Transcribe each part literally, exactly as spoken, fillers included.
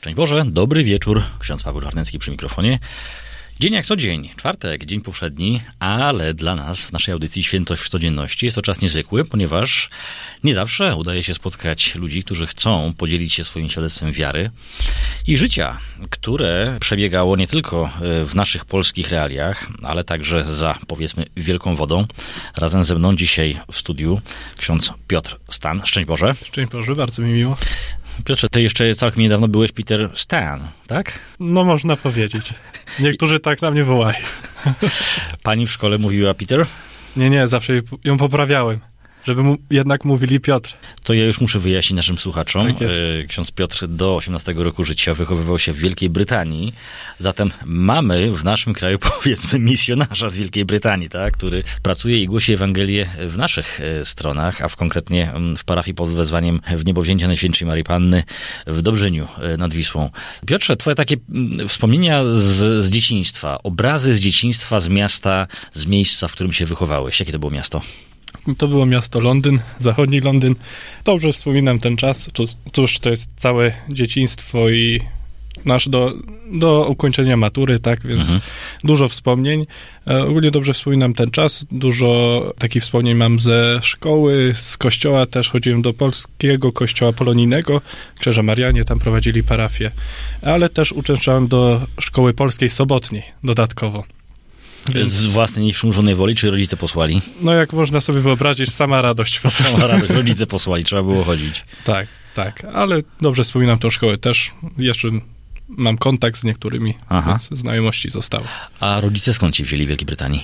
Szczęść Boże, dobry wieczór. Ksiądz Paweł Czarnecki przy mikrofonie. Dzień jak co dzień, czwartek, dzień powszedni, ale dla nas w naszej audycji Świętość w codzienności jest to czas niezwykły, ponieważ nie zawsze udaje się spotkać ludzi, którzy chcą podzielić się swoim świadectwem wiary i życia, które przebiegało nie tylko w naszych polskich realiach, ale także za, powiedzmy, wielką wodą. Razem ze mną dzisiaj w studiu ksiądz Piotr Stan. Szczęść Boże. Szczęść Boże, bardzo mi miło. Piotrze, ty jeszcze całkiem niedawno byłeś Peter Stan, tak? No można powiedzieć. Niektórzy tak na mnie wołają. Pani w szkole mówiła Peter? Nie, nie, zawsze ją poprawiałem, żeby mu jednak mówili Piotr. To ja już muszę wyjaśnić naszym słuchaczom. Tak jest. Ksiądz Piotr do osiemnastego roku życia wychowywał się w Wielkiej Brytanii, zatem mamy w naszym kraju, powiedzmy, misjonarza z Wielkiej Brytanii, tak, który pracuje i głosi Ewangelię w naszych stronach, a w konkretnie w parafii pod wezwaniem w Niebowzięcia Najświętszej Maryi Panny w Dobrzyniu nad Wisłą. Piotrze, twoje takie wspomnienia z, z dzieciństwa, obrazy z dzieciństwa, z miasta, z miejsca, w którym się wychowałeś. Jakie to było miasto? To było miasto Londyn, zachodni Londyn. Dobrze wspominam ten czas. Cóż, to jest całe dzieciństwo i nasz do, do ukończenia matury, tak, więc mhm. dużo wspomnień. Ogólnie dobrze wspominam ten czas. Dużo takich wspomnień mam ze szkoły, z kościoła też. Chodziłem do polskiego kościoła polonijnego. Krzyża Marianie, tam prowadzili parafię. Ale też uczęszczałem do szkoły polskiej sobotniej dodatkowo. Więc... Z własnej nieprzymurzonej woli, czy rodzice posłali? No jak można sobie wyobrazić, sama radość. Sama radość, rodzice posłali, trzeba było chodzić. Tak, tak, ale dobrze wspominam tą szkołę też. Jeszcze mam kontakt z niektórymi, Aha. więc znajomości zostały. A rodzice skąd ci wzięli w Wielkiej Brytanii?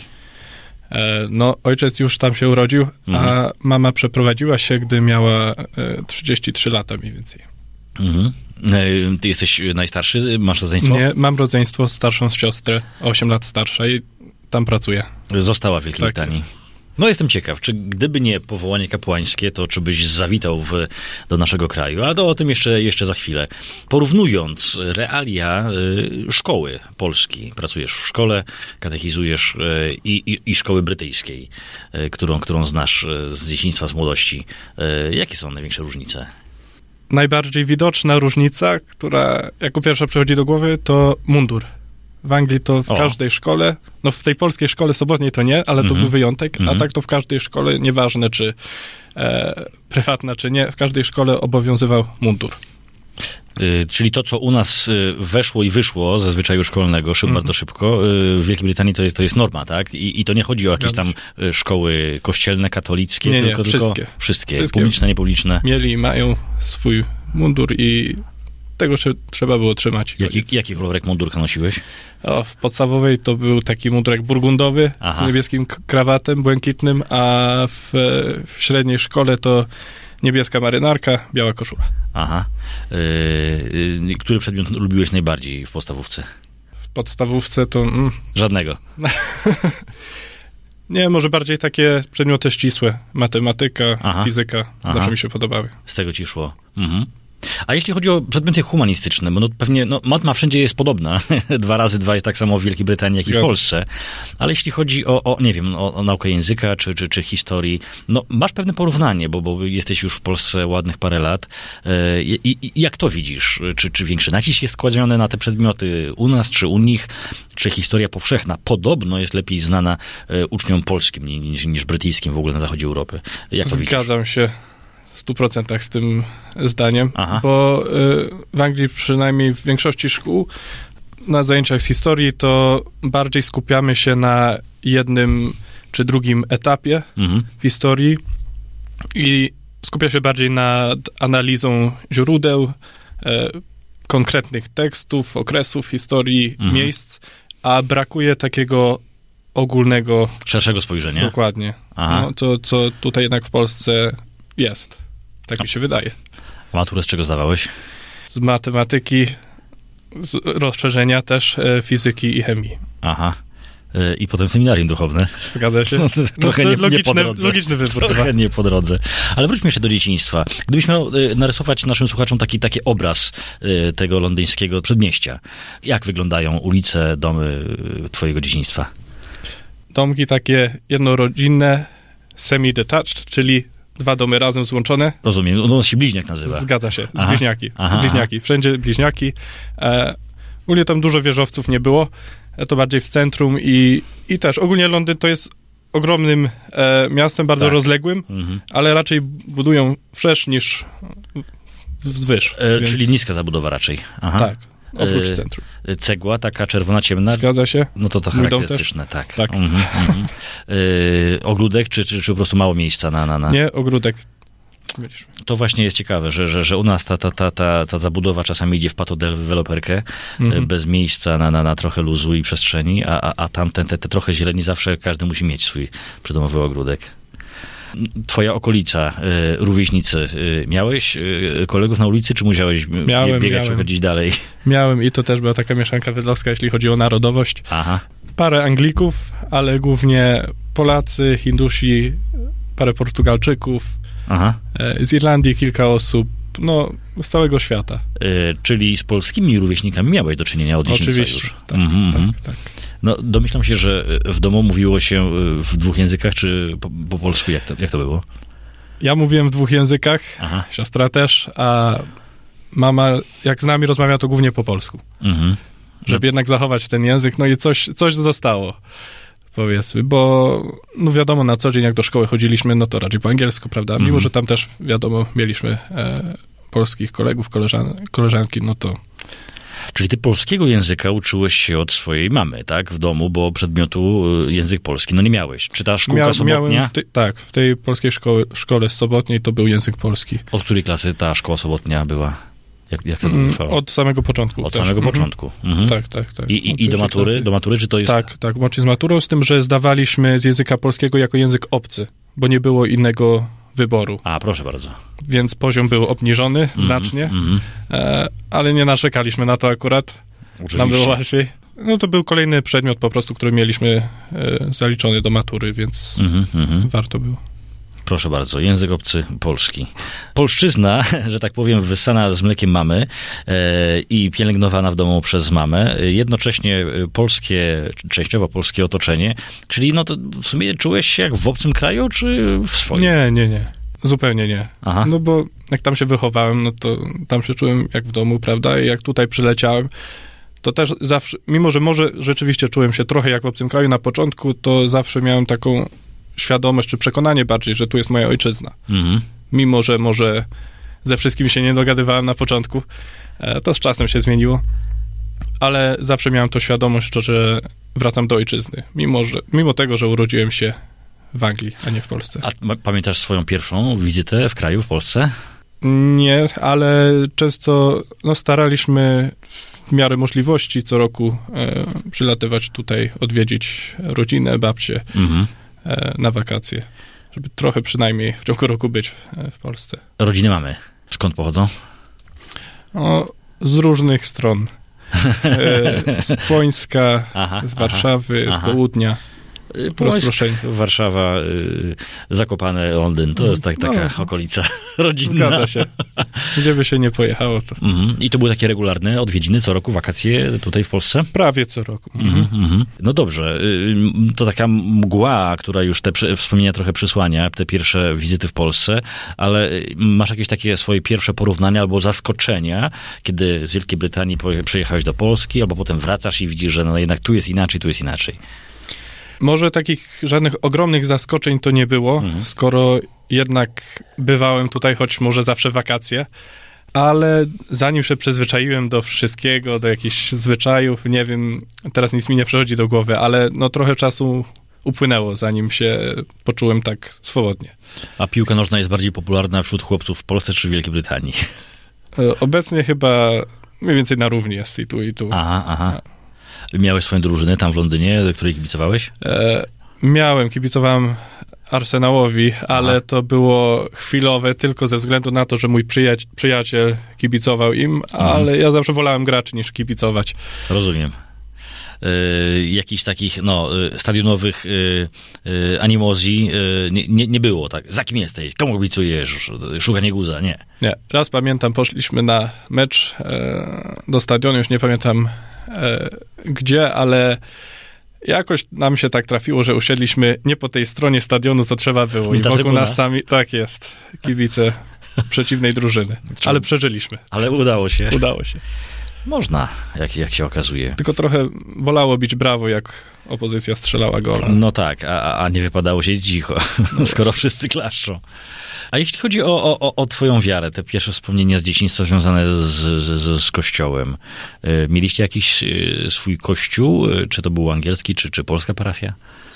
E, no, ojciec już tam się urodził, mhm. a mama przeprowadziła się, gdy miała e, trzydzieści trzy lata mniej więcej. Mhm. Ty jesteś najstarszy? Masz rodzeństwo? Nie, mam rodzeństwo, starszą siostrę, osiem lat starsza i tam pracuję. Została w Wielkiej tak Brytanii. Jest. No jestem ciekaw, czy gdyby nie powołanie kapłańskie, to czy byś zawitał w, do naszego kraju? Ale to o tym jeszcze, jeszcze za chwilę. Porównując realia y, szkoły polskiej, pracujesz w szkole, katechizujesz y, i, i szkoły brytyjskiej, y, którą, którą znasz y, z dzieciństwa, z młodości. Y, jakie są największe różnice? Najbardziej widoczna różnica, która jako pierwsza przychodzi do głowy, to mundur. W Anglii to w o. każdej szkole, no w tej polskiej szkole sobotniej to nie, ale to mm-hmm. był wyjątek, mm-hmm. a tak to w każdej szkole, nieważne czy e, prywatna, czy nie, w każdej szkole obowiązywał mundur. Yy, czyli to, co u nas weszło i wyszło ze zwyczaju szkolnego szyb, mm-hmm. bardzo szybko, yy, w Wielkiej Brytanii to jest, to jest norma, tak? I, I to nie chodzi o jakieś tam szkoły kościelne, katolickie, nie, tylko, nie, wszystkie. tylko wszystkie, wszystkie, publiczne, niepubliczne. Mieli i mają swój mundur i tego trzeba było trzymać. Jaki, jaki kolorek mundurka nosiłeś? O, w podstawowej to był taki mundurek burgundowy Aha. z niebieskim krawatem błękitnym, a w, w średniej szkole to niebieska marynarka, biała koszula. Aha. Yy, który przedmiot lubiłeś najbardziej w podstawówce? W podstawówce to... Mm. Żadnego. Nie, może bardziej takie przedmioty ścisłe. Matematyka, Aha. fizyka. Aha. Zawsze mi się podobały. Z tego ci szło. Mhm. A jeśli chodzi o przedmioty humanistyczne, bo no pewnie no, matma wszędzie jest podobna. Dwa razy dwa jest tak samo w Wielkiej Brytanii, jak i w Polsce. Ale jeśli chodzi o, o nie wiem, o, o naukę języka czy, czy, czy historii, no masz pewne porównanie, bo, bo jesteś już w Polsce ładnych parę lat. I, i jak to widzisz? Czy, czy większy nacisk jest kładziony na te przedmioty u nas, czy u nich? Czy historia powszechna podobno jest lepiej znana uczniom polskim niż, niż brytyjskim w ogóle na zachodzie Europy? Jak to widzisz? Zgadzam się w stu procentach z tym zdaniem, Aha. bo w Anglii przynajmniej w większości szkół na zajęciach z historii to bardziej skupiamy się na jednym czy drugim etapie mhm. w historii i skupia się bardziej nad analizą źródeł, e, konkretnych tekstów, okresów historii, mhm. miejsc, a brakuje takiego ogólnego... Szerszego spojrzenia. Dokładnie. No, to, co tutaj jednak w Polsce jest. Tak mi się wydaje. A maturę z czego zdawałeś? Z matematyki, z rozszerzenia też e, fizyki i chemii. Aha. E, I potem seminarium duchowne. Zgadza się. No, trochę no, nie, logiczny, nie po drodze. Logiczny wybór. Trochę chyba. nie po drodze. Ale wróćmy jeszcze do dzieciństwa. Gdybyś miał e, narysować naszym słuchaczom taki, taki obraz e, tego londyńskiego przedmieścia. Jak wyglądają ulice, domy e, twojego dzieciństwa? Domki takie jednorodzinne, semi-detached, czyli dwa domy razem złączone. Rozumiem, on się Bliźniak nazywa. Zgadza się, aha, bliźniaki. aha, bliźniaki, wszędzie bliźniaki. E, ogólnie tam dużo wieżowców nie było, e, to bardziej w centrum i, i też ogólnie Londyn to jest ogromnym e, miastem, bardzo tak. rozległym, mhm. ale raczej budują wszerz niż wzwyż. E, więc... Czyli niska zabudowa raczej. Aha. Tak. Oprócz centrum. E, cegła, taka czerwona, ciemna. Zgadza się. No to to charakterystyczne, tak. tak. Mhm, mhm. E, ogródek, czy, czy, czy po prostu mało miejsca na... na, na... Nie, ogródek. To właśnie jest ciekawe, że, że, że u nas ta, ta, ta, ta, ta zabudowa czasami idzie w patodeweloperkę, mhm. bez miejsca na, na, na trochę luzu i przestrzeni, a, a, a tam te, te, te trochę zieleni zawsze każdy musi mieć swój przydomowy ogródek. Twoja okolica, y, rówieśnicy, y, miałeś y, kolegów na ulicy, czy musiałeś miałem, biegać, miałem. czy chodzić dalej? Miałem i to też była taka mieszanka wydlowska, jeśli chodzi o narodowość. Aha. Parę Anglików, ale głównie Polacy, Hindusi, parę Portugalczyków, aha. z Irlandii kilka osób, no z całego świata. Y, czyli z polskimi rówieśnikami miałeś do czynienia od dzieciństwa już? Oczywiście, tak, mm-hmm. tak, tak. No, domyślam się, że w domu mówiło się w dwóch językach, czy po, po polsku? Jak to, jak to było? Ja mówiłem w dwóch językach, aha. siostra też, a mama, jak z nami rozmawia, to głównie po polsku. Mhm. Żeby no. jednak zachować ten język, no i coś, coś zostało, powiedzmy, bo no wiadomo, na co dzień jak do szkoły chodziliśmy, no to raczej po angielsku, prawda? Mimo, mhm. że tam też, wiadomo, mieliśmy e, polskich kolegów, koleżan, koleżanki, no to... Czyli ty polskiego języka uczyłeś się od swojej mamy, tak? W domu, bo przedmiotu język polski, no nie miałeś. Czy ta szkółka Mia, sobotnia? W tej, tak, w tej polskiej szkole, szkole sobotniej to był język polski. Od której klasy ta szkoła sobotnia była? Jak, jak to mm, od samego początku. Od też. samego mhm. początku. Mhm. Tak, tak, tak. I, i, i do matury? Klasy. Do matury, czy to jest... Tak, tak, łącznie z maturą, z tym, że zdawaliśmy z języka polskiego jako język obcy, bo nie było innego wyboru. A, proszę bardzo. Więc poziom był obniżony mm, znacznie, mm. E, ale nie narzekaliśmy na to akurat. Oczywiście. Nam było łatwiej. No to był kolejny przedmiot po prostu, który mieliśmy e, zaliczony do matury, więc mm, mm. warto było. Proszę bardzo, język obcy polski. Polszczyzna, że tak powiem, wyssana z mlekiem mamy e, i pielęgnowana w domu przez mamę. Jednocześnie polskie, częściowo polskie otoczenie. Czyli no to w sumie czułeś się jak w obcym kraju, czy w swoim? Nie, nie, nie. Zupełnie nie. Aha. No bo jak tam się wychowałem, no to tam się czułem jak w domu, prawda? I jak tutaj przyleciałem, to też zawsze, mimo że może rzeczywiście czułem się trochę jak w obcym kraju na początku, to zawsze miałem taką świadomość, czy przekonanie bardziej, że tu jest moja ojczyzna. Mhm. Mimo że może ze wszystkim się nie dogadywałem na początku, to z czasem się zmieniło. Ale zawsze miałem to świadomość, że wracam do ojczyzny. Mimo, że, mimo tego, że urodziłem się w Anglii, a nie w Polsce. A pamiętasz swoją pierwszą wizytę w kraju, w Polsce? Nie, ale często no, staraliśmy w miarę możliwości co roku e, przylatywać tutaj, odwiedzić rodzinę, babcię mhm. e, na wakacje, żeby trochę przynajmniej w ciągu roku być w, w Polsce. Rodziny mamy. Skąd pochodzą? O, z różnych stron. E, z Płońska, aha, z Warszawy, aha, z południa. Płońsk, Warszawa, y, Zakopane, Londyn, to jest tak, taka no, okolica rodzinna. Zgadza się. Gdzie by się nie pojechało, to... Mm-hmm. I to były takie regularne odwiedziny co roku, wakacje tutaj w Polsce? Prawie co roku. Mm-hmm, mm-hmm. No dobrze, y, to taka mgła, która już te przy, wspomnienia trochę przysłania, te pierwsze wizyty w Polsce, ale masz jakieś takie swoje pierwsze porównania albo zaskoczenia, kiedy z Wielkiej Brytanii przyjechałeś do Polski, albo potem wracasz i widzisz, że no jednak tu jest inaczej, tu jest inaczej. Może takich żadnych ogromnych zaskoczeń to nie było, mhm. skoro jednak bywałem tutaj, choć może zawsze wakacje, ale zanim się przyzwyczaiłem do wszystkiego, do jakichś zwyczajów, nie wiem, teraz nic mi nie przychodzi do głowy, ale no trochę czasu upłynęło, zanim się poczułem tak swobodnie. A piłka nożna jest bardziej popularna wśród chłopców w Polsce czy w Wielkiej Brytanii? Obecnie chyba mniej więcej na równi jest i tu, i tu. Aha, aha. Miałeś swoją drużynę tam w Londynie, do której kibicowałeś? E, miałem, kibicowałem Arsenałowi, ale aha. to było chwilowe tylko ze względu na to, że mój przyjaciel, przyjaciel kibicował im, mhm. ale ja zawsze wolałem graczy niż kibicować. Rozumiem. Y, jakichś takich, no, stadionowych y, y, animozji y, nie, nie, nie było, tak? Za kim jesteś? Komu kibicujesz? Szukanie guza? Nie. Nie. Raz pamiętam, poszliśmy na mecz e, do stadionu, już nie pamiętam e, gdzie, ale jakoś nam się tak trafiło, że usiedliśmy nie po tej stronie stadionu, co trzeba było. I wokół nas sami, tak jest, kibice przeciwnej drużyny. Ale przeżyliśmy. Ale udało się. Udało się. Można, jak, jak się okazuje. Tylko trochę wolało bić brawo, jak opozycja strzelała gola. No tak, a, a nie wypadało się cicho, no skoro wszyscy klaszczą. A jeśli chodzi o, o, o twoją wiarę, te pierwsze wspomnienia z dzieciństwa związane z, z, z kościołem, mieliście jakiś swój kościół? Czy to był angielski, czy, czy polska parafia?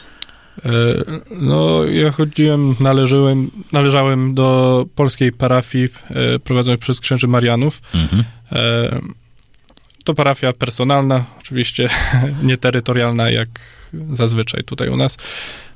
No, ja chodziłem, należyłem, należałem do polskiej parafii prowadzonej przez księży Marianów. Mhm. To parafia personalna, oczywiście nie terytorialna, jak zazwyczaj tutaj u nas.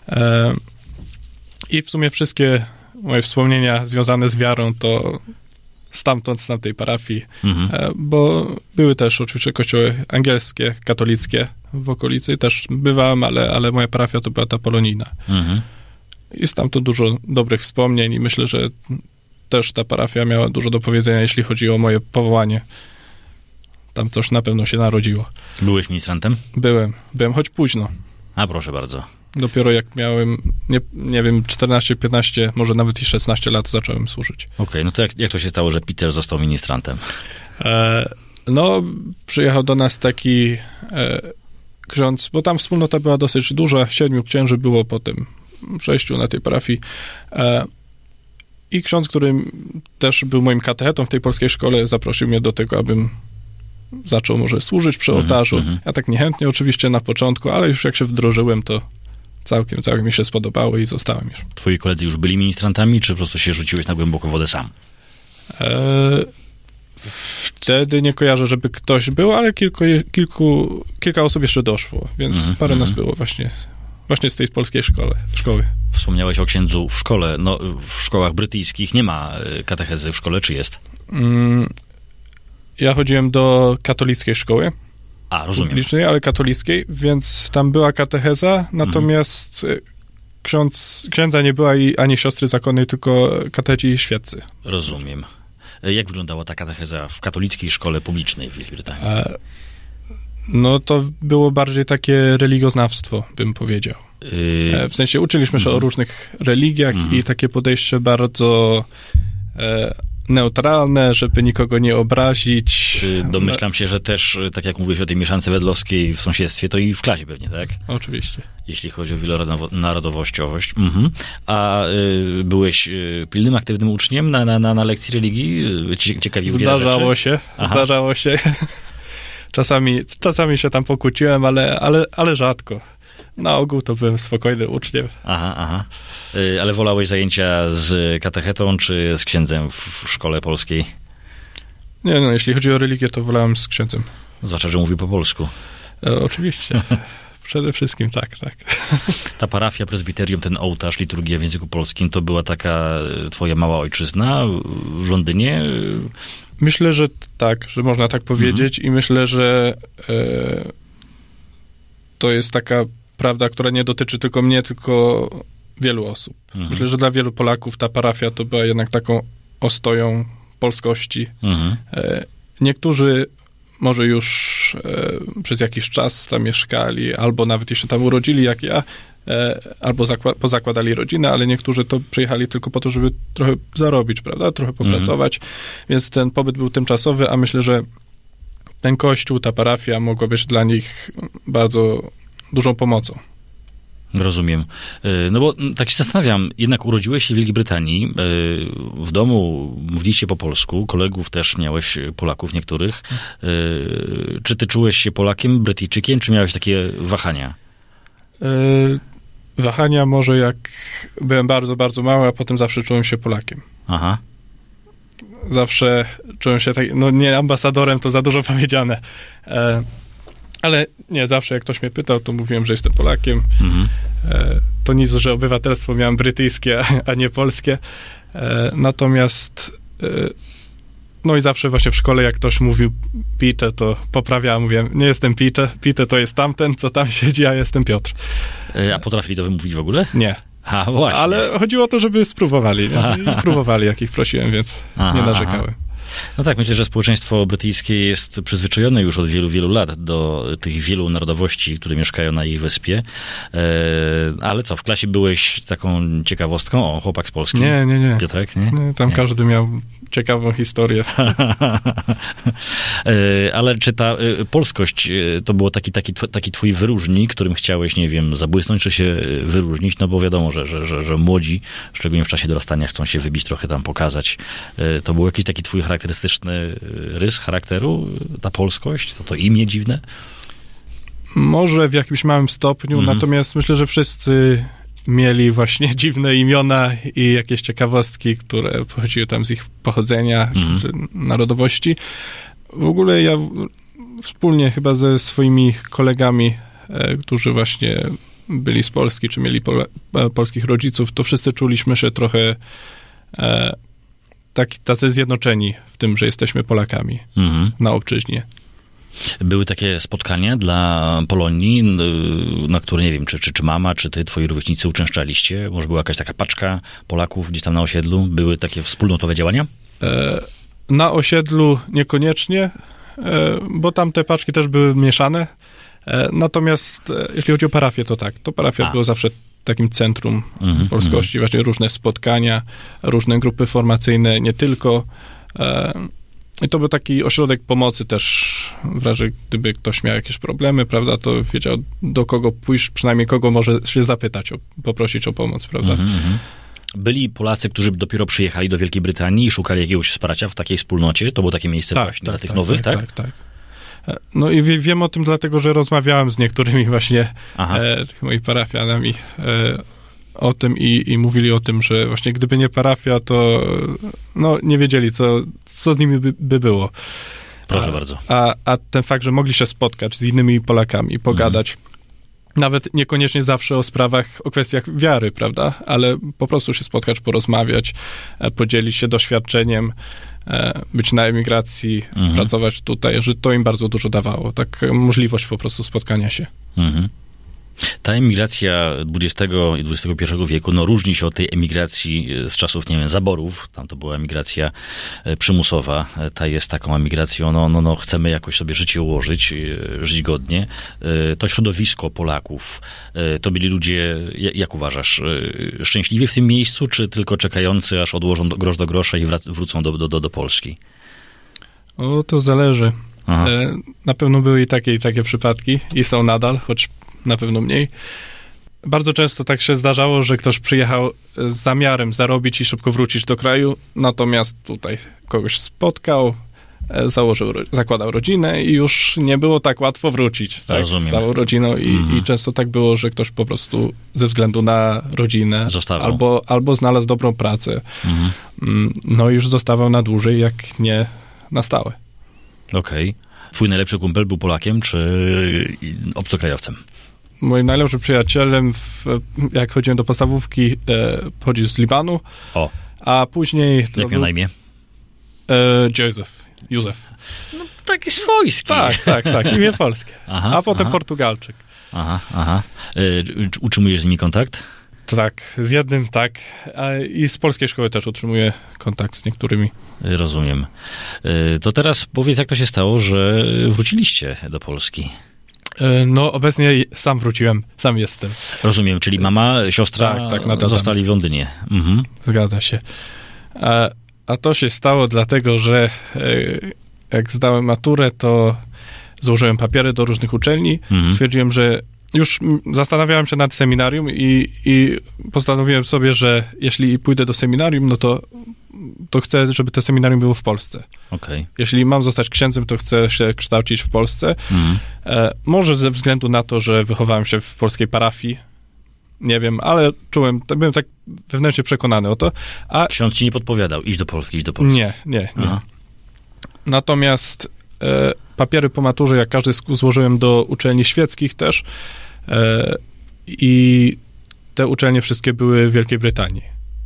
I w sumie wszystkie moje wspomnienia związane z wiarą to stamtąd, z tamtej parafii, mhm. bo były też oczywiście kościoły angielskie, katolickie w okolicy, też bywałem, ale, ale moja parafia to była ta polonijna. Mhm. I stamtąd dużo dobrych wspomnień i myślę, że też ta parafia miała dużo do powiedzenia, jeśli chodzi o moje powołanie. Tam coś na pewno się narodziło. Byłeś ministrantem? Byłem, byłem, choć późno. A proszę bardzo. Dopiero jak miałem, nie, nie wiem, czternaście, piętnaście, może nawet i szesnaście lat zacząłem służyć. Okej, okay, no to jak, jak to się stało, że Peter został ministrantem? E, no, przyjechał do nas taki e, ksiądz, bo tam wspólnota była dosyć duża, siedmiu księży było po tym przejściu na tej parafii. E, I ksiądz, który też był moim katechetą w tej polskiej szkole, zaprosił mnie do tego, abym zaczął może służyć przy ołtarzu. Mm-hmm. Ja tak niechętnie oczywiście na początku, ale już jak się wdrożyłem, to całkiem, całkiem mi się spodobało i zostałem już. Twoi koledzy już byli ministrantami, czy po prostu się rzuciłeś na głęboką wodę sam? E, wtedy nie kojarzę, żeby ktoś był, ale kilku, kilku, kilka osób jeszcze doszło, więc mm-hmm. parę nas było właśnie, właśnie z tej polskiej szkoły. szkoły. Wspomniałeś o księdzu w szkole. No, w szkołach brytyjskich nie ma katechezy w szkole, czy jest? Mm, Ja chodziłem do katolickiej szkoły. A, rozumiem. Publicznej, ale katolickiej, więc tam była katecheza, natomiast mhm. ksiądz, księdza nie była i ani siostry zakonnej, tylko katecheci i świeccy. Rozumiem. Jak wyglądała ta katecheza w katolickiej szkole publicznej w Wielkiej Brytanii? E, no to było bardziej takie religioznawstwo, bym powiedział. Yy... E, w sensie uczyliśmy się mhm. o różnych religiach mhm. i takie podejście bardzo... E, neutralne, żeby nikogo nie obrazić. Domyślam się, że też, tak jak mówiłeś o tej mieszance wedlowskiej w sąsiedztwie, to i w klasie pewnie, tak? Oczywiście. Jeśli chodzi o wielonarodowościowość. Mhm. A y, byłeś y, pilnym, aktywnym uczniem na, na, na lekcji religii? Ciekawi Zdarzało się, Aha. zdarzało się. Czasami, czasami się tam pokłóciłem, ale, ale, ale rzadko. Na ogół to byłem spokojnym uczniem. Aha, aha. Y, ale wolałeś zajęcia z katechetą, czy z księdzem w szkole polskiej? Nie, no, jeśli chodzi o religię, to wolałem z księdzem. Zwłaszcza, że mówi po polsku. E, oczywiście. Przede wszystkim tak, tak. Ta parafia, prezbiterium, ten ołtarz, liturgia w języku polskim, to była taka twoja mała ojczyzna w Londynie? Myślę, że tak, że można tak powiedzieć mhm. i myślę, że e, to jest taka prawda, która nie dotyczy tylko mnie, tylko wielu osób. Mhm. Myślę, że dla wielu Polaków ta parafia to była jednak taką ostoją polskości. Mhm. E, niektórzy może już e, przez jakiś czas tam mieszkali, albo nawet jeszcze tam urodzili, jak ja, e, albo zakła- pozakładali rodzinę, ale niektórzy to przyjechali tylko po to, żeby trochę zarobić, prawda, trochę popracować. Mhm. Więc ten pobyt był tymczasowy, a myślę, że ten kościół, ta parafia mogła być dla nich bardzo dużą pomocą. Rozumiem. No bo tak się zastanawiam, jednak urodziłeś się w Wielkiej Brytanii, w domu mówiliście po polsku, kolegów też miałeś Polaków niektórych. Czy ty czułeś się Polakiem, Brytyjczykiem, czy miałeś takie wahania? Yy, wahania może jak byłem bardzo, bardzo mały, a potem zawsze czułem się Polakiem. Aha. Zawsze czułem się tak, no nie ambasadorem, to za dużo powiedziane. E, Ale nie, zawsze jak ktoś mnie pytał, to mówiłem, że jestem Polakiem. Mhm. E, to nic, że obywatelstwo miałem brytyjskie, a nie polskie. E, natomiast e, no i zawsze właśnie w szkole, jak ktoś mówił Pite, to poprawiałem, mówiłem, nie jestem Pite, Pite to jest tamten, co tam siedzi, a jestem Piotr. E, a potrafili to wymówić w ogóle? Nie. A, właśnie. Ale chodziło o to, żeby spróbowali. I próbowali, jak ich prosiłem, więc aha, nie narzekałem. Aha. No tak, myślę, że społeczeństwo brytyjskie jest przyzwyczajone już od wielu, wielu lat do tych wielu narodowości, które mieszkają na ich wyspie. Ale co, w klasie byłeś taką ciekawostką? O, chłopak z Polski? Nie, nie, nie. Piotrek, nie? nie tam nie. Każdy miał ciekawą historię. Ale czy ta polskość to było taki, taki, taki twój wyróżnik, którym chciałeś, nie wiem, zabłysnąć, czy się wyróżnić? No bo wiadomo, że, że, że, że młodzi, szczególnie w czasie dorastania, chcą się wybić, trochę tam pokazać. To był jakiś taki twój charakterystyczny rys charakteru, ta polskość? To to imię dziwne? Może w jakimś małym stopniu, mm. natomiast myślę, że wszyscy mieli właśnie dziwne imiona i jakieś ciekawostki, które pochodziły tam z ich pochodzenia, mm. czy narodowości. W ogóle ja wspólnie chyba ze swoimi kolegami, e, którzy właśnie byli z Polski, czy mieli pole, e, polskich rodziców, to wszyscy czuliśmy się trochę e, tak, tacy zjednoczeni w tym, że jesteśmy Polakami mm. na obczyźnie. Były takie spotkania dla Polonii, na które, nie wiem, czy, czy, czy mama, czy ty, twoi rówieśnicy uczęszczaliście? Może była jakaś taka paczka Polaków gdzieś tam na osiedlu? Były takie wspólnotowe działania? E, na osiedlu niekoniecznie, e, bo tam te paczki też były mieszane. E, natomiast e, jeśli chodzi o parafię, to tak. To parafia była zawsze takim centrum mm-hmm, polskości. Mm-hmm. Właśnie różne spotkania, różne grupy formacyjne, nie tylko. E, I to był taki ośrodek pomocy też, w razie gdyby ktoś miał jakieś problemy, prawda, to wiedział, do kogo pójść, przynajmniej kogo może się zapytać, o, poprosić o pomoc, prawda. Mm-hmm. Byli Polacy, którzy dopiero przyjechali do Wielkiej Brytanii i szukali jakiegoś wsparcia w takiej wspólnocie? To było takie miejsce tak, właśnie tak, dla tych tak, nowych, tak? Tak, tak, tak. No i wie, wiem o tym dlatego, że rozmawiałem z niektórymi właśnie e, moimi parafianami e, o tym i, i mówili o tym, że właśnie gdyby nie parafia, to no, nie wiedzieli, co, co z nimi by, by było. Proszę a, bardzo. A, a ten fakt, że mogli się spotkać z innymi Polakami, pogadać, mm. nawet niekoniecznie zawsze o sprawach, o kwestiach wiary, prawda, ale po prostu się spotkać, porozmawiać, podzielić się doświadczeniem, być na emigracji, mm. pracować tutaj, że to im bardzo dużo dawało. Tak możliwość po prostu spotkania się. Mm. Ta emigracja dwudziestego i dwudziestego pierwszego wieku no, różni się od tej emigracji z czasów, nie wiem, zaborów. Tam to była emigracja przymusowa. Ta jest taką emigracją, no, no, no chcemy jakoś sobie życie ułożyć, żyć godnie. To środowisko Polaków, to byli ludzie, jak uważasz, szczęśliwi w tym miejscu, czy tylko czekający, aż odłożą grosz do grosza i wrac- wrócą do, do, do Polski? O, to zależy. Aha. Na pewno były i takie, i takie przypadki i są nadal, choć na pewno mniej. Bardzo często tak się zdarzało, że ktoś przyjechał z zamiarem zarobić i szybko wrócić do kraju, natomiast tutaj kogoś spotkał, założył, zakładał rodzinę i już nie było tak łatwo wrócić. Tak, z całą rodziną i, mm. i często tak było, że ktoś po prostu ze względu na rodzinę albo, albo znalazł dobrą pracę, mm. no już zostawał na dłużej, jak nie na stałe. Okej. Okay. Twój najlepszy kumpel był Polakiem czy obcokrajowcem? Moim najlepszym przyjacielem, w, jak chodziłem do podstawówki, e, pochodził z Libanu. O. A później... Jak miał był, na imię? E, Józef. Józef. No, taki swojski. Tak, tak, tak. Imię polskie. Aha, a potem aha. Portugalczyk. Aha, aha. E, utrzymujesz z nimi kontakt? Tak, z jednym tak. A i z polskiej szkoły też utrzymuję kontakt z niektórymi. Rozumiem. E, to teraz powiedz, jak to się stało, że wróciliście do Polski? No, obecnie sam wróciłem, sam jestem. Rozumiem, czyli mama, siostra tak, tak, zostali w Londynie. Mhm. Zgadza się. A, a to się stało dlatego, że jak zdałem maturę, to złożyłem papiery do różnych uczelni. Mhm. Stwierdziłem, że już zastanawiałem się nad seminarium i, i postanowiłem sobie, że jeśli pójdę do seminarium, no to to chcę, żeby to seminarium było w Polsce. Okay. Jeśli mam zostać księdzem, to chcę się kształcić w Polsce. Mm. E, może ze względu na to, że wychowałem się w polskiej parafii. Nie wiem, ale czułem, byłem tak wewnętrznie przekonany o to. A ksiądz ci nie podpowiadał, idź do Polski, idź do Polski. Nie, nie, nie. Aha. Natomiast e, papiery po maturze, jak każdy złożyłem do uczelni świeckich też e, i te uczelnie wszystkie były w Wielkiej Brytanii.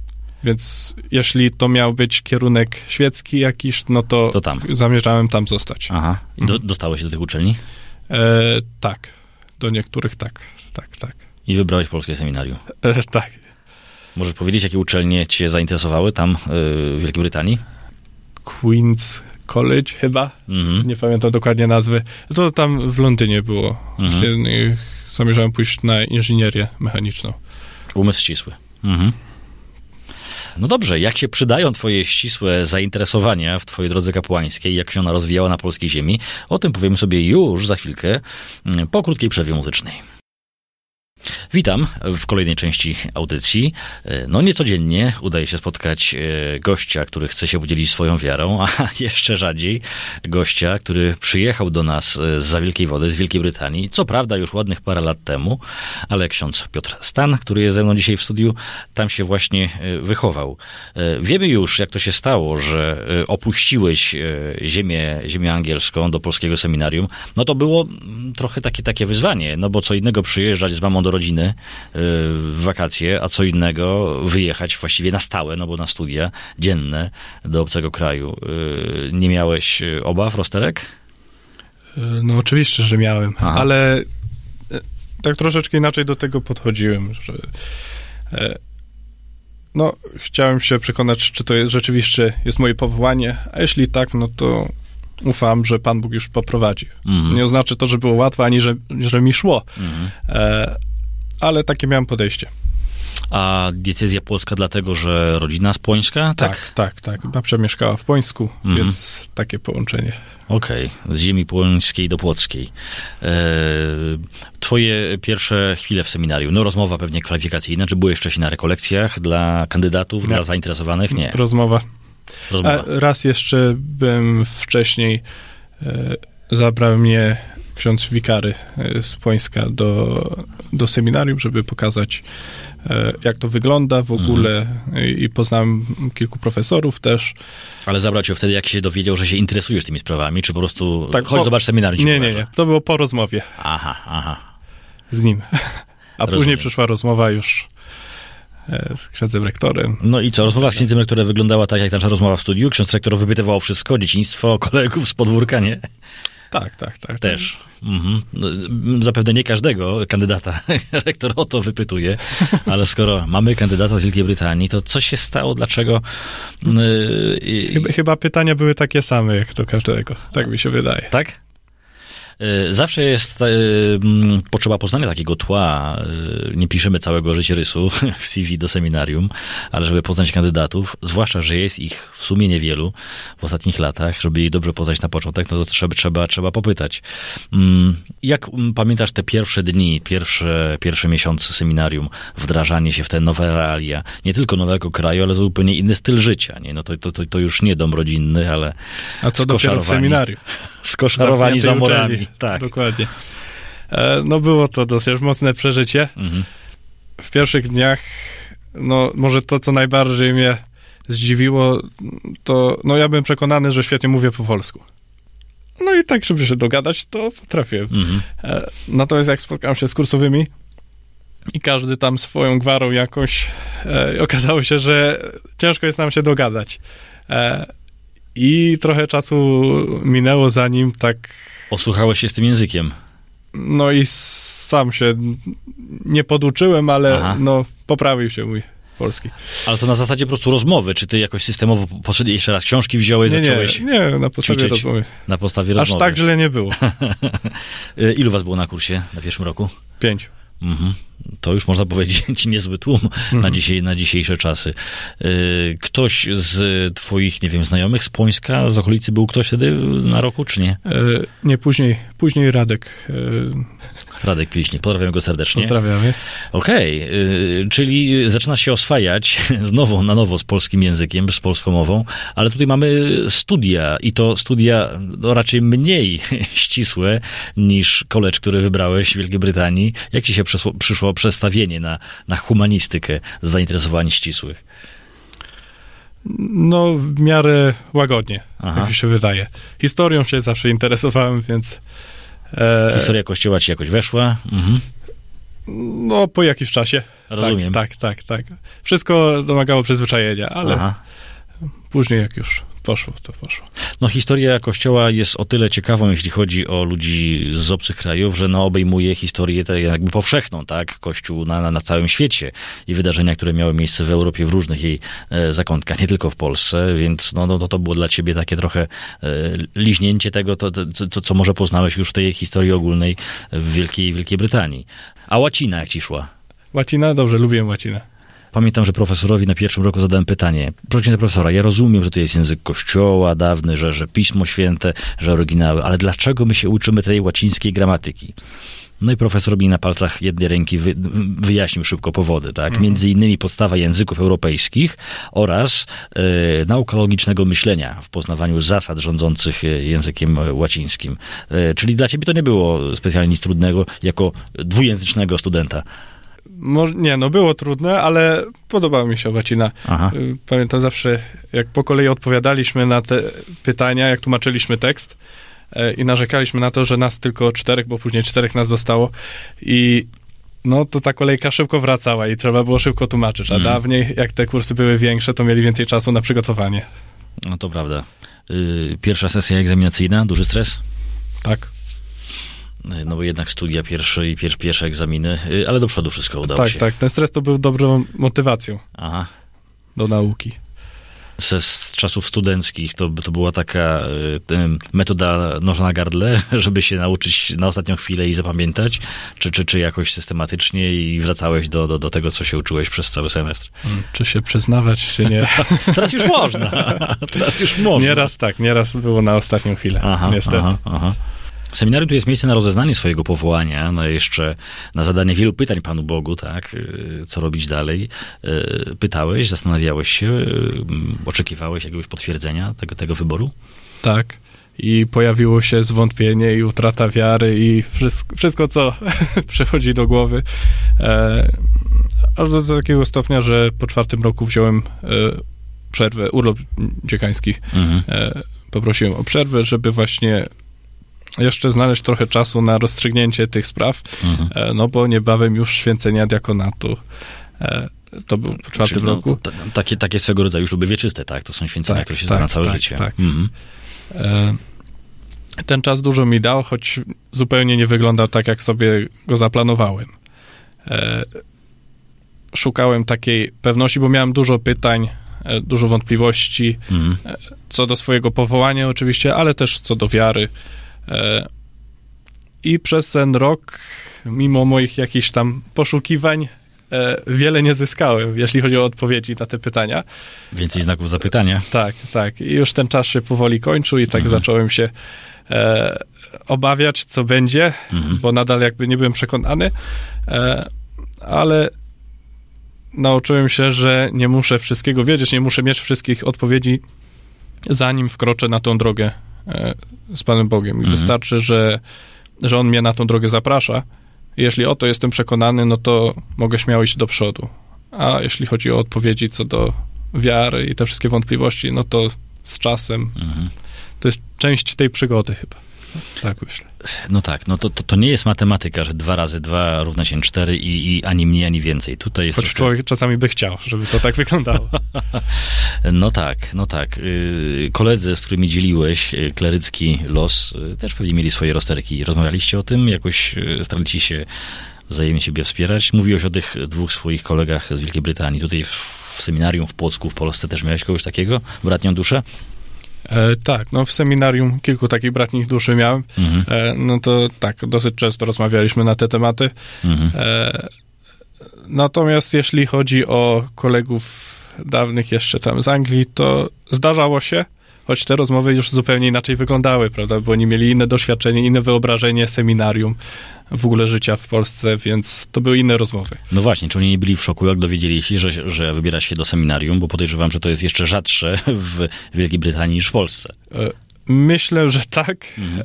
Więc jeśli to miał być kierunek świecki jakiś, no to, to tam. Zamierzałem tam zostać. Aha. I do, dostałeś się do tych uczelni? E, tak. Do niektórych tak. Tak, tak. I wybrałeś polskie seminarium? E, tak. Możesz powiedzieć, jakie uczelnie cię zainteresowały tam w Wielkiej Brytanii? Queen's College chyba, mhm. nie pamiętam dokładnie nazwy. To tam w Londynie było. Mhm. Zamierzałem pójść na inżynierię mechaniczną. Umysł ścisły. Mhm. No dobrze, jak się przydają twoje ścisłe zainteresowania w twojej drodze kapłańskiej, jak się ona rozwijała na polskiej ziemi, o tym powiemy sobie już za chwilkę, po krótkiej przerwie muzycznej. Witam w kolejnej części audycji. No niecodziennie udaje się spotkać gościa, który chce się podzielić swoją wiarą, a jeszcze rzadziej gościa, który przyjechał do nas zza Wielkiej Wody, z Wielkiej Brytanii, co prawda już ładnych parę lat temu, ale ksiądz Piotr Stan, który jest ze mną dzisiaj w studiu, tam się właśnie wychował. Wiemy już, jak to się stało, że opuściłeś ziemię, ziemię angielską do polskiego seminarium. No to było trochę takie, takie wyzwanie, no bo co innego przyjeżdżać z mamą do rodziny w wakacje, a co innego wyjechać właściwie na stałe, no bo na studia dzienne do obcego kraju. Nie miałeś obaw, rozterek? No oczywiście, że miałem, Aha. ale tak troszeczkę inaczej do tego podchodziłem, że no chciałem się przekonać, czy to jest rzeczywiście jest moje powołanie, a jeśli tak, no to ufam, że Pan Bóg już poprowadzi. Mhm. Nie oznacza to, że było łatwo, ani że, że mi szło. Mhm. E, ale takie miałem podejście. A diecezja płocka dlatego, że rodzina z Płońska? Tak, tak, tak. tak. Babcia mieszkała w Płońsku, mhm. więc takie połączenie. Okej, okay. Z ziemi płońskiej do płockiej. E, twoje pierwsze chwile w seminarium, no rozmowa pewnie kwalifikacyjna, czy byłeś wcześniej na rekolekcjach dla kandydatów, Nie. dla zainteresowanych? Nie. Rozmowa. Rozmowa. A raz jeszcze byłem wcześniej, e, zabrał mnie ksiądz wikary z Płońska do, do seminarium, żeby pokazać, e, jak to wygląda w ogóle mhm. i, i poznałem kilku profesorów też. Ale zabrał cię wtedy, jak się dowiedział, że się interesujesz tymi sprawami, czy po prostu tak, chodź, o, zobacz seminarium? Nie, nie, nie. To było po rozmowie. Aha, aha. Z nim. A Rozumiem. Później przyszła rozmowa już z księdzem rektorem. No i co, rozmowa z księdzem rektorem wyglądała tak, jak nasza rozmowa w studiu? Ksiądz rektor wypytywał wszystko, dzieciństwo, kolegów z podwórka, nie? Tak, tak, tak. Też. Mhm. No, zapewne nie każdego kandydata rektor o to wypytuje, ale skoro mamy kandydata z Wielkiej Brytanii, to co się stało, dlaczego? Yy, chyba, chyba pytania były takie same, jak do każdego. Tak mi się wydaje. Tak? Zawsze jest e, potrzeba poznania takiego tła. Nie piszemy całego życiorysu w C V do seminarium, ale żeby poznać kandydatów, zwłaszcza, że jest ich w sumie niewielu w ostatnich latach, żeby ich dobrze poznać na początek, no to trzeba, trzeba, trzeba popytać. Jak pamiętasz te pierwsze dni, pierwsze, pierwsze miesiące seminarium, wdrażanie się w te nowe realia, nie tylko nowego kraju, ale zupełnie inny styl życia, nie? No to, to, to, to już nie dom rodzinny, ale A co dopiero w seminarium? Skoszarowani za murami. Tak. Dokładnie. No było to dosyć mocne przeżycie. Mhm. W pierwszych dniach, no może to, co najbardziej mnie zdziwiło, to no ja byłem przekonany, że świetnie mówię po polsku. No i tak, żeby się dogadać, to potrafiłem. Mhm. Natomiast jak spotkałem się z kursowymi i każdy tam swoją gwarą jakąś, okazało się, że ciężko jest nam się dogadać. I trochę czasu minęło, zanim tak... Osłuchałeś się z tym językiem. No i sam się nie poduczyłem, ale Aha. no poprawił się mój polski. Ale to na zasadzie po prostu rozmowy, czy ty jakoś systemowo poszedłeś jeszcze raz książki wziąłeś, nie, zacząłeś Nie, nie, na podstawie rozmowy. Na podstawie rozmowy. Aż tak źle nie było. Ilu was było na kursie na pierwszym roku? Pięć. Mhm. To już można powiedzieć niezły tłum mhm. na, dzisiaj, na dzisiejsze czasy. Ktoś z twoich, nie wiem, znajomych z Płońska, z okolicy był ktoś wtedy na roku, czy nie? Nie, później, później Radek. Radek Pliśnik, pozdrawiam go serdecznie. Pozdrawiamy. Okej, okay. Czyli zaczynasz się oswajać znowu na nowo z polskim językiem, z polską mową, ale tutaj mamy studia i to studia no, raczej mniej ścisłe niż college, który wybrałeś w Wielkiej Brytanii. Jak ci się przyszło, przyszło przestawienie na, na humanistykę z zainteresowań ścisłych? No, w miarę łagodnie, Aha. jak mi się wydaje. Historią się zawsze interesowałem, więc... E... Historia Kościoła ci jakoś weszła? Mhm. No, po jakimś czasie. Rozumiem. Tak, tak, tak, tak. Wszystko domagało przyzwyczajenia, ale Aha. później jak już poszło, to poszło. No historia Kościoła jest o tyle ciekawą, jeśli chodzi o ludzi z obcych krajów, że no obejmuje historię tak jakby powszechną, tak? Kościół na, na, na całym świecie i wydarzenia, które miały miejsce w Europie, w różnych jej e, zakątkach, nie tylko w Polsce, więc no, no to było dla ciebie takie trochę e, liźnięcie tego, to, to, to, co może poznałeś już w tej historii ogólnej w Wielkiej, Wielkiej Brytanii. A łacina jak ci szła? Łacina? Dobrze, lubię łacinę. Pamiętam, że profesorowi na pierwszym roku zadałem pytanie. Proszę księdza profesora, ja rozumiem, że to jest język Kościoła dawny, że, że Pismo Święte, że oryginały, ale dlaczego my się uczymy tej łacińskiej gramatyki? No i profesor mi na palcach jednej ręki wy, wyjaśnił szybko powody, tak? Mhm. Między innymi podstawa języków europejskich oraz e, nauka logicznego myślenia w poznawaniu zasad rządzących językiem łacińskim. E, czyli dla ciebie to nie było specjalnie nic trudnego jako dwujęzycznego studenta. Może, nie, no było trudne, ale podobała mi się łacina. Aha. Pamiętam zawsze, jak po kolei odpowiadaliśmy na te pytania, jak tłumaczyliśmy tekst e, i narzekaliśmy na to, że nas tylko czterech, bo później czterech nas zostało i no to ta kolejka szybko wracała i trzeba było szybko tłumaczyć, a mm. dawniej, jak te kursy były większe, to mieli więcej czasu na przygotowanie. No to prawda. Pierwsza sesja egzaminacyjna, duży stres? Tak. No bo jednak studia pierwsze i pier, pierwsze egzaminy, ale do przodu wszystko udało tak, się. Tak, tak. Ten stres to był dobrą motywacją Aha. do nauki. Z, z czasów studenckich to, to była taka y, metoda noża na gardle, żeby się nauczyć na ostatnią chwilę i zapamiętać, czy, czy, czy jakoś systematycznie i wracałeś do, do, do tego, co się uczyłeś przez cały semestr? Hmm, czy się przyznawać, czy nie? Teraz już można. Teraz już można. Nieraz tak, nieraz było na ostatnią chwilę, aha, niestety. Aha, aha. Seminarium to jest miejsce na rozeznanie swojego powołania, no jeszcze na zadanie wielu pytań Panu Bogu, tak, co robić dalej. Pytałeś, zastanawiałeś się, oczekiwałeś jakiegoś potwierdzenia tego, tego wyboru? Tak. I pojawiło się zwątpienie i utrata wiary i wszystko, wszystko co przychodzi do głowy. E, aż do takiego stopnia, że po czwartym roku wziąłem e, przerwę, urlop dziekański. Mhm. E, poprosiłem o przerwę, żeby właśnie jeszcze znaleźć trochę czasu na rozstrzygnięcie tych spraw, mhm. no bo niebawem już święcenia diakonatu. To był w czwartym Czyli, roku. No, t- takie, takie swego rodzaju śluby wieczyste, tak? To są święcenia, tak, które się tak, na całe tak, życie. Tak. Mhm. Ten czas dużo mi dał, choć zupełnie nie wyglądał tak, jak sobie go zaplanowałem. Szukałem takiej pewności, bo miałem dużo pytań, dużo wątpliwości, mhm. co do swojego powołania oczywiście, ale też co do wiary. I przez ten rok, mimo moich jakichś tam poszukiwań, wiele nie zyskałem, jeśli chodzi o odpowiedzi na te pytania. Więcej znaków zapytania. Tak, tak. I już ten czas się powoli kończył i tak mhm. zacząłem się e, obawiać, co będzie, mhm. bo nadal jakby nie byłem przekonany, e, ale nauczyłem się, że nie muszę wszystkiego wiedzieć, nie muszę mieć wszystkich odpowiedzi, zanim wkroczę na tą drogę z Panem Bogiem. I mhm. wystarczy, że, że On mnie na tą drogę zaprasza. Jeśli o to jestem przekonany, no to mogę śmiało iść do przodu. A jeśli chodzi o odpowiedzi co do wiary i te wszystkie wątpliwości, no to z czasem mhm. to jest część tej przygody chyba. Tak myślę. No tak, no to, to, to nie jest matematyka, że dwa razy dwa równa się cztery i, i ani mniej, ani więcej. Tutaj jest Choć troszkę... człowiek czasami by chciał, żeby to tak wyglądało. No tak, no tak. Koledzy, z którymi dzieliłeś klerycki los, też pewnie mieli swoje rozterki. Rozmawialiście o tym? Jakoś staraliście się wzajemnie siebie wspierać? Mówiłeś o tych dwóch swoich kolegach z Wielkiej Brytanii. Tutaj w, w seminarium w Płocku, w Polsce też miałeś kogoś takiego? Bratnią duszę? E, tak, no w seminarium kilku takich bratnich duszy miałem. Mhm. E, no to tak, dosyć często rozmawialiśmy na te tematy. Mhm. E, natomiast jeśli chodzi o kolegów dawnych jeszcze tam z Anglii, to zdarzało się, choć te rozmowy już zupełnie inaczej wyglądały, prawda, bo oni mieli inne doświadczenie, inne wyobrażenie seminarium, w ogóle życia w Polsce, więc to były inne rozmowy. No właśnie, czy oni nie byli w szoku, jak dowiedzieli się, że, że wybierasz się do seminarium, bo podejrzewam, że to jest jeszcze rzadsze w Wielkiej Brytanii niż w Polsce. Myślę, że tak. Mhm.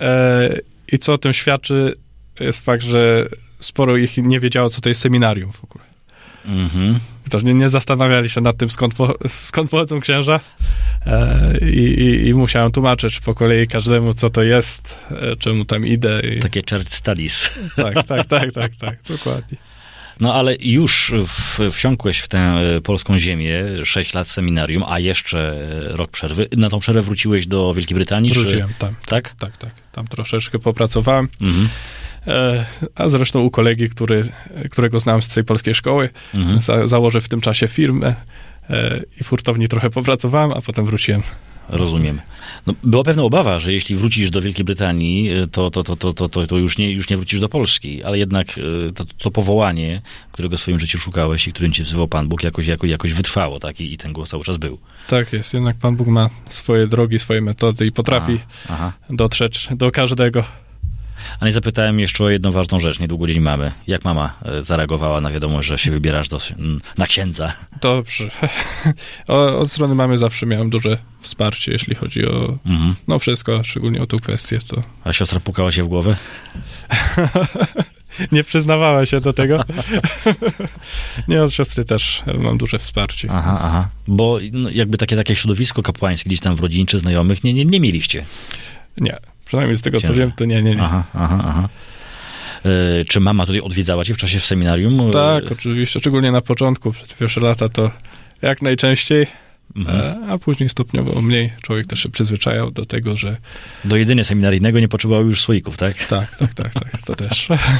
I co o tym świadczy, jest fakt, że sporo ich nie wiedziało, co to jest seminarium w ogóle. Mhm. Też nie, nie zastanawiali się nad tym, skąd, po, skąd pochodzą księża e, i, i musiałem tłumaczyć po kolei każdemu, co to jest, e, czemu tam idę. I... Takie church studies. Tak, tak, tak, tak, tak, dokładnie. No ale już w, wsiąkłeś w tę polską ziemię, sześć lat seminarium, a jeszcze rok przerwy. Na tą przerwę wróciłeś do Wielkiej Brytanii? Wróciłem czy... tam. Tak? Tak, tak. Tam troszeczkę popracowałem. Mhm. E, a zresztą u kolegi, który, którego znam z tej polskiej szkoły, mhm. za, założę w tym czasie firmę e, i w hurtowni trochę popracowałem, a potem wróciłem. Rozumiem. No, była pewna obawa, że jeśli wrócisz do Wielkiej Brytanii, to, to, to, to, to, to, to już, nie, już nie wrócisz do Polski, ale jednak to, to powołanie, którego w swoim życiu szukałeś i którym cię wzywał Pan Bóg, jakoś, jakoś, jakoś wytrwało, tak? I, i ten głos cały czas był. Tak jest, jednak Pan Bóg ma swoje drogi, swoje metody i potrafi aha, aha. dotrzeć do każdego. A nie zapytałem jeszcze o jedną ważną rzecz. Niedługo dzień mamy. Jak mama zareagowała na wiadomość, że się wybierasz do, na księdza? Dobrze. O, od strony mamy zawsze miałem duże wsparcie, jeśli chodzi o mhm. no wszystko, szczególnie o tą kwestię. To... A siostra pukała się w głowę? Nie przyznawała się do tego. Nie, od siostry też mam duże wsparcie. Aha, więc... aha. Bo no, jakby takie, takie środowisko kapłańskie gdzieś tam w rodzinie czy znajomych nie, nie, nie mieliście? Nie. Przynajmniej z tego, Księże. co wiem, to nie, nie, nie. Aha, aha, aha. E, czy mama tutaj odwiedzała cię w czasie w seminarium? Tak, oczywiście. Szczególnie na początku, przez te pierwsze lata to jak najczęściej, mhm. e, a później stopniowo mniej. Człowiek też się przyzwyczajał do tego, że... Do jedzenia seminaryjnego nie potrzebował już słoików, tak? Tak, tak, tak, tak. To też. E,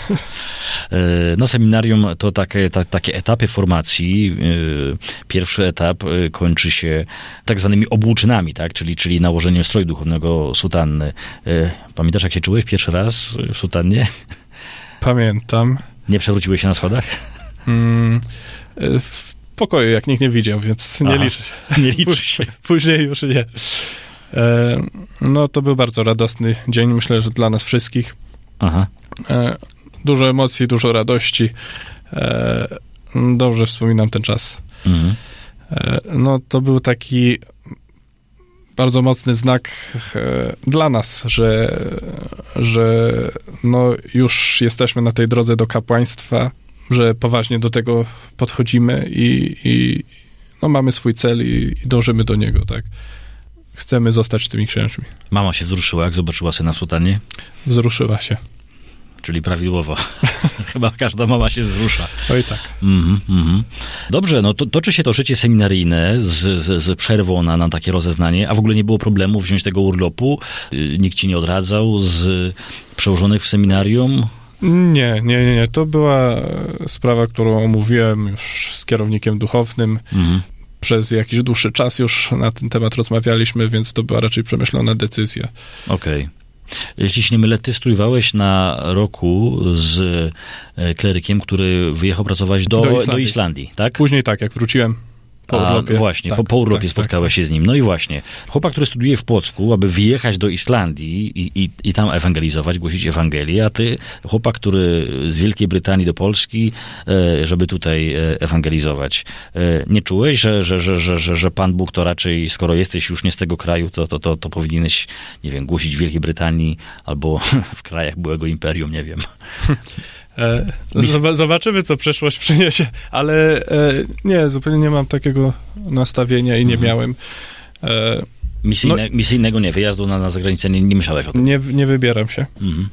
no seminarium to takie, ta, takie etapy formacji. E, pierwszy etap kończy się tak zwanymi obłóczynami, tak? Czyli, czyli nałożeniem stroju duchownego, sutanny. E, pamiętasz, jak się czułeś pierwszy raz w sutannie? Pamiętam. Nie przewróciłeś się na schodach? Mm, w pokoju, jak nikt nie widział, więc nie Aha, liczy się. Nie liczy się. Później już nie. E, no to był bardzo radosny dzień, myślę, że dla nas wszystkich. Aha. E, dużo emocji, dużo radości. E, dobrze wspominam ten czas. Mhm. E, no to był taki bardzo mocny znak e, dla nas, że, że no już jesteśmy na tej drodze do kapłaństwa, że poważnie do tego podchodzimy i, i no mamy swój cel i, i dążymy do niego, tak. Chcemy zostać tymi księżmi. Mama się wzruszyła, jak zobaczyła syna w sutannie? Wzruszyła się. Czyli prawidłowo. Chyba każda mama się wzrusza. Oj tak. Mm-hmm, mm-hmm. Dobrze, no to toczy się to życie seminaryjne z, z, z przerwą na, na takie rozeznanie, a w ogóle nie było problemu wziąć tego urlopu? Nikt ci nie odradzał z przełożonych w seminarium? Nie, nie, nie, nie. To była sprawa, którą omówiłem już z kierownikiem duchownym. Mhm. Przez jakiś dłuższy czas już na ten temat rozmawialiśmy, więc to była raczej przemyślana decyzja. Okej. Okay. Jeśli się nie mylę, ty studiowałeś na roku z klerykiem, który wyjechał pracować do, do, Islandii. do Islandii, tak? Później tak, jak wróciłem po A, urlopie. Właśnie, tak, po, po urlopie tak, spotkałeś tak, się z nim. No i właśnie, chłopak, który studiuje w Płocku, aby wyjechać do Islandii i, i, i tam ewangelizować, głosić Ewangelię, a ty, chłopak, który z Wielkiej Brytanii do Polski, żeby tutaj ewangelizować. Nie czułeś, że, że, że, że, że, że Pan Bóg to raczej, skoro jesteś już nie z tego kraju, to, to, to, to powinieneś, nie wiem, głosić w Wielkiej Brytanii albo w krajach byłego imperium, nie wiem. Zobaczymy, co przyszłość przyniesie, ale nie, zupełnie nie mam takiego nastawienia i nie mhm. miałem. Misyjne, no, misyjnego nie, wyjazdu na, na zagranicę nie, nie myślałeś o tym? Nie, nie wybieram się. Mhm.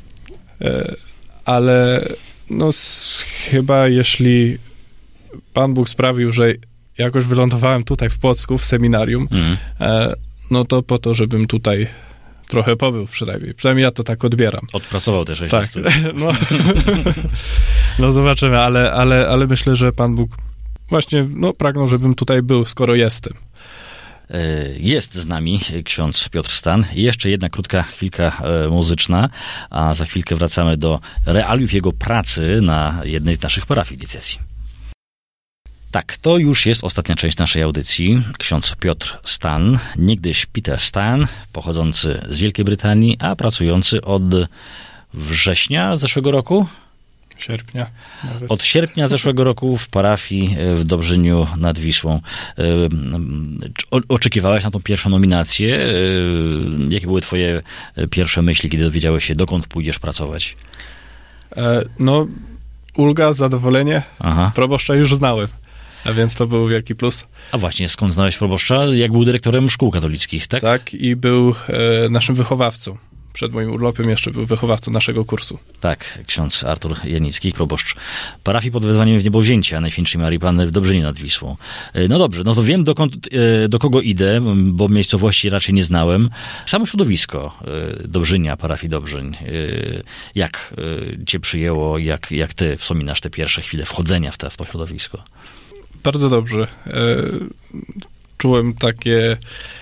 Ale no chyba jeśli Pan Bóg sprawił, że jakoś wylądowałem tutaj w Płocku, w seminarium, mhm. no to po to, żebym tutaj trochę pobył przynajmniej. Przynajmniej ja to tak odbieram. Odpracował też. Tak. No, no zobaczymy, ale, ale, ale myślę, że Pan Bóg właśnie no, pragnął, żebym tutaj był, skoro jestem. Jest z nami ksiądz Piotr Stan. Jeszcze jedna krótka chwilka muzyczna, a za chwilkę wracamy do realiów jego pracy na jednej z naszych parafii diecezji. Tak, to już jest ostatnia część naszej audycji. Ksiądz Piotr Stan, niegdyś Peter Stan, pochodzący z Wielkiej Brytanii, a pracujący od września zeszłego roku? Sierpnia. Nawet. Od sierpnia zeszłego roku w parafii w Dobrzyniu nad Wisłą. O, oczekiwałeś na tą pierwszą nominację? Jakie były twoje pierwsze myśli, kiedy dowiedziałeś się, dokąd pójdziesz pracować? E, no, ulga, zadowolenie. Aha. Proboszcza już znałem. A więc to był wielki plus. A właśnie, skąd znałeś proboszcza? Jak był dyrektorem szkół katolickich, tak? Tak, i był e, naszym wychowawcą przed moim urlopem jeszcze był wychowawcą naszego kursu. Tak, ksiądz Artur Janicki, proboszcz parafii pod wezwaniem w Niebowzięcia Najświętszej Marii Panny w Dobrzyniu nad Wisłą. No dobrze, no to wiem dokąd, do kogo idę, bo miejscowości raczej nie znałem. Samo środowisko Dobrzynia, parafii Dobrzyn. Jak cię przyjęło, jak, jak ty wspominasz te pierwsze chwile wchodzenia w, te, w to środowisko? Bardzo dobrze. Czułem takie...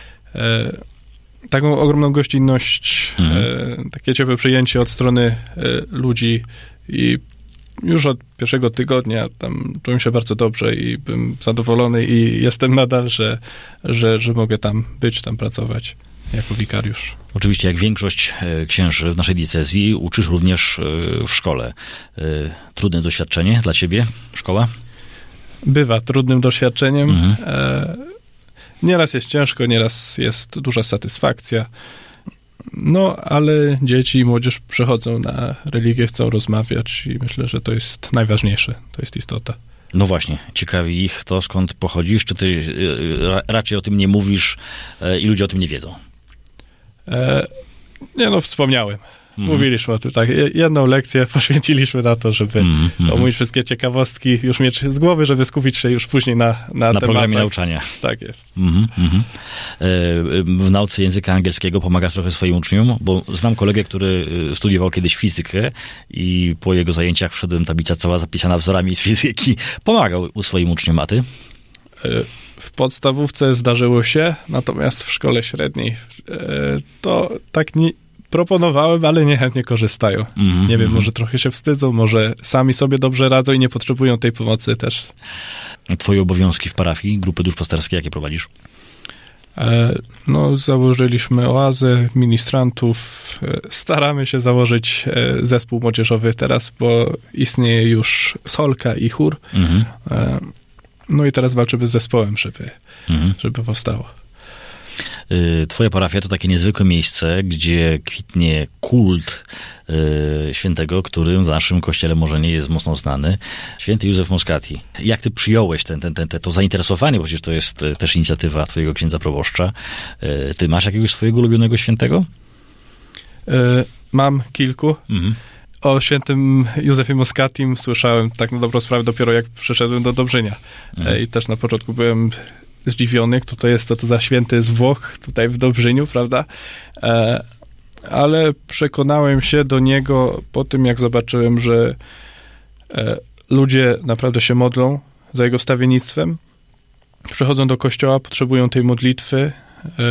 taką ogromną gościnność, mhm. takie ciepłe przyjęcie od strony ludzi i już od pierwszego tygodnia tam czułem się bardzo dobrze i byłem zadowolony i jestem nadal, że, że, że mogę tam być, tam pracować jako wikariusz. Oczywiście, jak większość księży w naszej diecezji, uczysz również w szkole. Trudne doświadczenie dla ciebie, szkoła? Bywa trudnym doświadczeniem. Mhm. Nieraz jest ciężko, nieraz jest duża satysfakcja. No, ale dzieci i młodzież przychodzą na religię, chcą rozmawiać i myślę, że to jest najważniejsze, to jest istota. No właśnie, ciekawi ich to, skąd pochodzisz, czy ty raczej o tym nie mówisz i ludzie o tym nie wiedzą? E, nie no, wspomniałem. Mm. Mówiliśmy o tym, tak. Jedną lekcję poświęciliśmy na to, żeby mm, mm. omówić wszystkie ciekawostki, już mieć z głowy, żeby skupić się już później na Na, na programie nauczania. Tak jest. Mm, mm. W nauce języka angielskiego pomagasz trochę swoim uczniom, bo znam kolegę, który studiował kiedyś fizykę i po jego zajęciach wszedłem tablica cała zapisana wzorami z fizyki. Pomagał swoim uczniom, a ty? W podstawówce zdarzyło się, natomiast w szkole średniej to tak nie proponowałem, ale niechętnie korzystają. Mm, nie wiem, może trochę się wstydzą, może sami sobie dobrze radzą i nie potrzebują tej pomocy też. Twoje obowiązki w parafii, grupy duszpasterskie, jakie prowadzisz? E, no, założyliśmy oazę ministrantów. E, staramy się założyć e, zespół młodzieżowy teraz, bo istnieje już solka i chór. Mm. E, no i teraz walczymy z zespołem, żeby, mm. żeby powstało. Twoja parafia to takie niezwykłe miejsce, gdzie kwitnie kult y, świętego, który w naszym kościele może nie jest mocno znany, święty Józef Moscati. Jak ty przyjąłeś ten, ten, ten, to zainteresowanie, bo przecież to jest też inicjatywa twojego księdza proboszcza. Y, ty masz jakiegoś swojego ulubionego świętego? Y, mam kilku. Mhm. O świętym Józefie Moscatim słyszałem tak na dobrą sprawę dopiero jak przyszedłem do Dobrzynia. Mhm. I też na początku byłem zdziwiony, kto to jest, to, to za święty z Włoch, tutaj w Dobrzyniu, prawda? E, ale przekonałem się do niego po tym, jak zobaczyłem, że e, ludzie naprawdę się modlą za jego wstawiennictwem, przychodzą do kościoła, potrzebują tej modlitwy, e,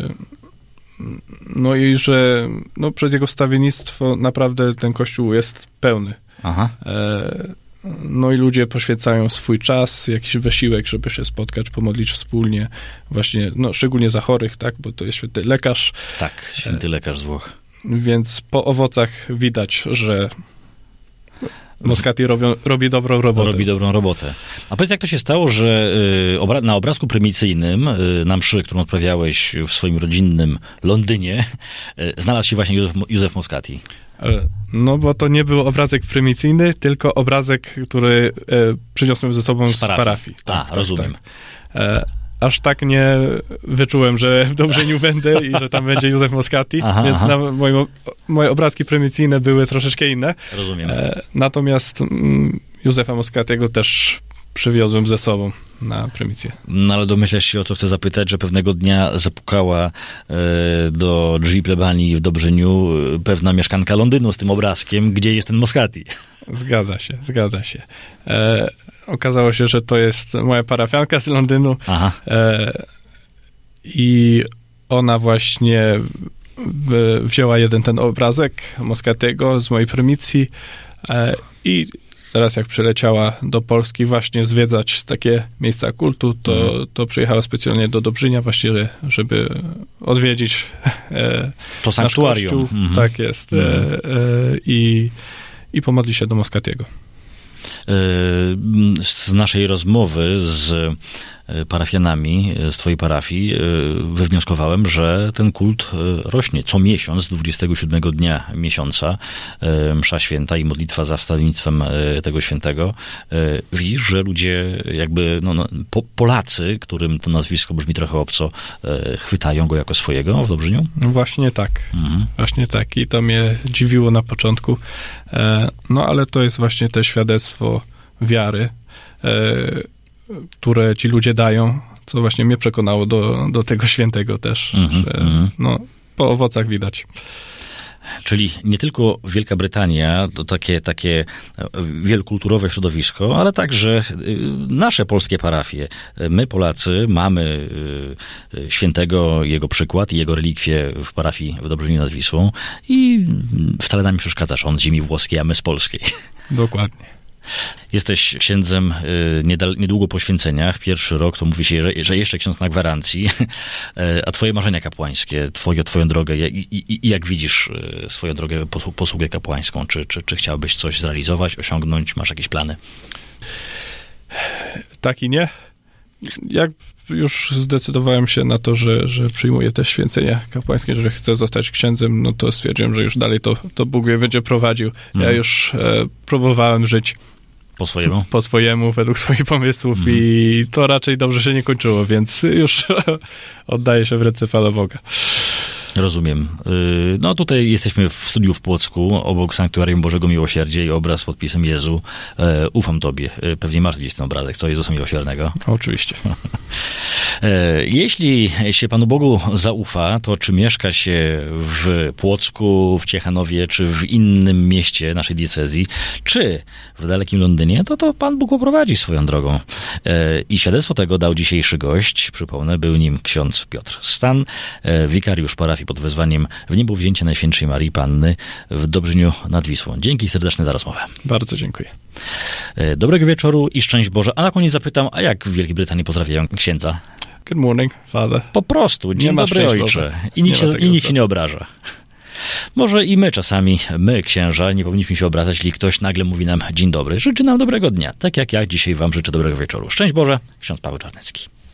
no i że no, przez jego wstawiennictwo naprawdę ten kościół jest pełny. Aha. E, No i ludzie poświęcają swój czas, jakiś wysiłek, żeby się spotkać, pomodlić wspólnie, właśnie, no szczególnie za chorych, tak, bo to jest święty lekarz. Tak, święty lekarz z Włoch. Więc po owocach widać, że Moscati robią, robi dobrą robotę. Robi dobrą robotę. A powiedz, jak to się stało, że na obrazku prymicyjnym, na mszy, którą odprawiałeś w swoim rodzinnym Londynie, znalazł się właśnie Józef, Józef Moscati? No, bo to nie był obrazek prymicyjny, tylko obrazek, który e, przyniosłem ze sobą z parafii. Z parafii. Tak, A, tak, rozumiem. Tak. E, aż tak nie wyczułem, że w Dobrzyniu będę i że tam będzie Józef Moscati, aha, więc aha. Na moje, moje obrazki prymicyjne były troszeczkę inne. Rozumiem. E, natomiast mm, Józefa Moscatiego też przywiozłem ze sobą na prymicję. No ale domyślasz się, o co chcę zapytać, że pewnego dnia zapukała e, do drzwi plebanii w Dobrzyniu pewna mieszkanka Londynu z tym obrazkiem, gdzie jest ten Moscati. Zgadza się, zgadza się. E, okazało się, że to jest moja parafianka z Londynu. Aha. E, i ona właśnie w, wzięła jeden ten obrazek Moscatiego z mojej prymicji e, i teraz jak przyleciała do Polski właśnie zwiedzać takie miejsca kultu, to, mm. to przyjechała specjalnie do Dobrzynia właśnie, żeby odwiedzić e, to sanktuarium. Mm-hmm. Tak jest. Mm. E, e, i, I pomodli się do Moscatiego. Z naszej rozmowy z parafianami z twojej parafii, wywnioskowałem, że ten kult rośnie. Co miesiąc, dwudziestego siódmego dnia miesiąca, msza święta i modlitwa za wstawiennictwem tego świętego. Widzisz, że ludzie jakby, no, no, Polacy, którym to nazwisko brzmi trochę obco, chwytają go jako swojego w Dobrzyniu? Właśnie tak. Mhm. Właśnie tak. I to mnie dziwiło na początku. No, ale to jest właśnie te świadectwo wiary, które ci ludzie dają, co właśnie mnie przekonało do, do tego świętego też, mm-hmm, że mm-hmm. no, po owocach widać. Czyli nie tylko Wielka Brytania to takie, takie wielokulturowe środowisko, ale także nasze polskie parafie. My, Polacy, mamy świętego, jego przykład i jego relikwie w parafii w Dobrzyniu nad Wisłą i wcale nam nie przeszkadza, że on z ziemi włoskiej, a my z polskiej. Dokładnie. Jesteś księdzem niedługo po święceniach. Pierwszy rok to mówi się, że, że jeszcze ksiądz na gwarancji. A twoje marzenia kapłańskie, twoje, twoją drogę, i, i, i jak widzisz swoją drogę, posługę kapłańską? Czy, czy, czy chciałbyś coś zrealizować, osiągnąć? Masz jakieś plany? Tak i nie. Jak już zdecydowałem się na to, że, że przyjmuję te święcenia kapłańskie, że chcę zostać księdzem, no to stwierdziłem, że już dalej to, to Bóg mnie będzie prowadził. Mm. Ja już e, próbowałem żyć po swojemu? Po swojemu, według swoich pomysłów mm. i to raczej dobrze się nie kończyło, więc już oddaję się w ręce Pana Boga. Rozumiem. No tutaj jesteśmy w studiu w Płocku, obok Sanktuarium Bożego Miłosierdzia i obraz z podpisem Jezu. Ufam Tobie. Pewnie masz gdzieś ten obrazek, co Jezusa Miłosiernego? Oczywiście. Jeśli się Panu Bogu zaufa, to czy mieszka się w Płocku, w Ciechanowie, czy w innym mieście naszej diecezji, czy w dalekim Londynie, to to Pan Bóg poprowadzi swoją drogą. I świadectwo tego dał dzisiejszy gość. Przypomnę, był nim ksiądz Piotr Stan, wikariusz parafii pod wezwaniem w niebowzięcie Najświętszej Marii Panny w Dobrzyniu nad Wisłą. Dzięki serdeczne za rozmowę. Bardzo dziękuję. Dobrego wieczoru i szczęść Boże. A na koniec zapytam, a jak w Wielkiej Brytanii pozdrawiają księdza? Good morning, father. Po prostu. Dzień nie dobry, ojcze. I nikt, się, i nikt się nie obraża. Może i my czasami, my księża, nie powinniśmy się obrażać, jeśli ktoś nagle mówi nam dzień dobry. Życzy nam dobrego dnia. Tak jak ja dzisiaj wam życzę dobrego wieczoru. Szczęść Boże, ksiądz Paweł Czarnecki.